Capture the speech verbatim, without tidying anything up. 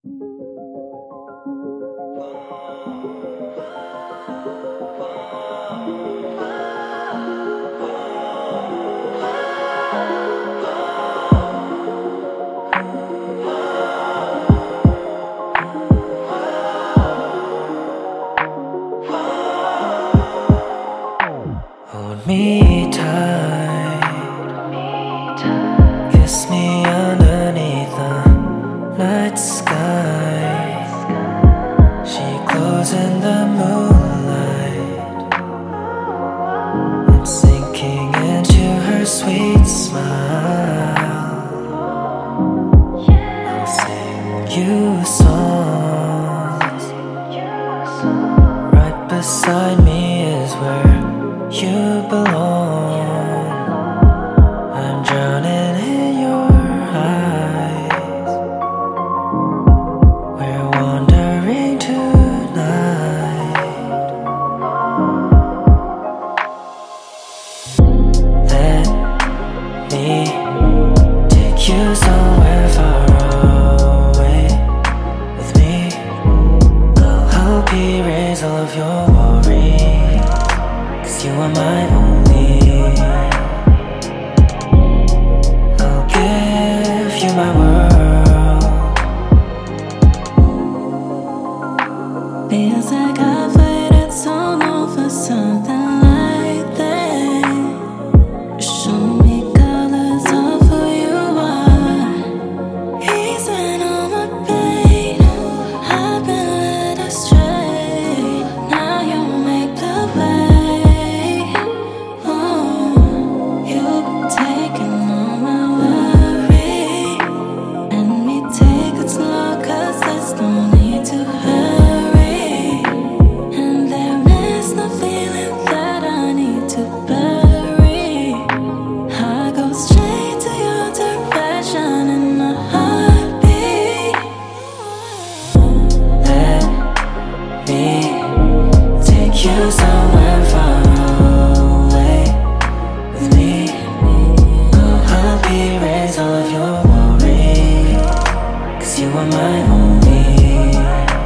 Hold me tight, kiss me underneath the night sky. She glows in the moonlight. I'm sinking into her sweet smile. I'll sing you songs. Right beside me is where you belong. I'm drowning in your eyes. We're wandering tonight. Let me take you somewhere far away. With me, I'll help erase all of your worries. You are my only. I'll give you my world. Feels like I've waited so long for something like that. Show me colors of who you are. Easing all my pain. I've been led astray. Now you make the way. You somewhere far away. With me, I'll help erase all of your worries. 'Cause you are my only.